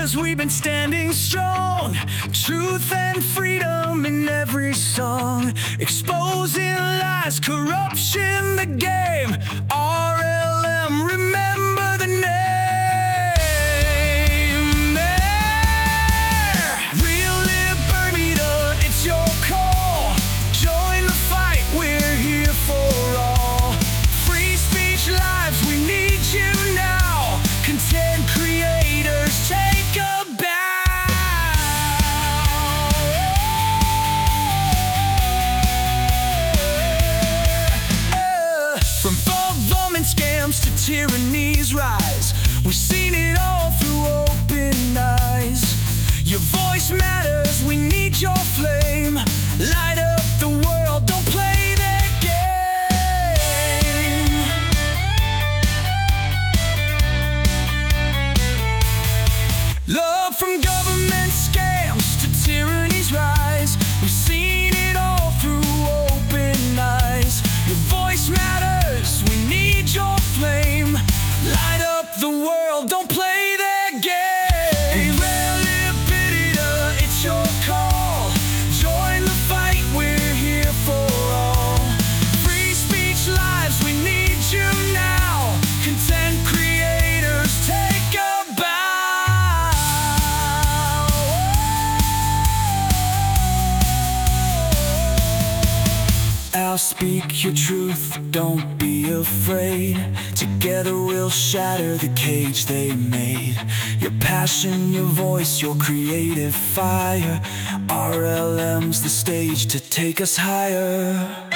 years we've been standing strong. Truth and freedom in every song. Exposing lies, corruption, the game. RLM, remember the name. Real Liberta, it's your call. Join the fight, we're here for all. Free speech lives, we need you now. Content creators, take a bow. From bum and scams to tyranny's rise, we've seen it all through open eyes. Your voice matters, we need your flame. Light up the world, don't play their game. Love from government scams to tyranny's rise, we've seen it all through open eyes. Your voice matters, we need your flame. Light up the world, don't play their game. Real Liberta, it's your call. Join the fight, we're here for all. Free speech lives, we need you now. Content creators, take a bow. I'll speak your truth, don't be afraid. Together we'll shatter the cage they made. Your passion, your voice, your creative fire. RLM's the stage to take us higher.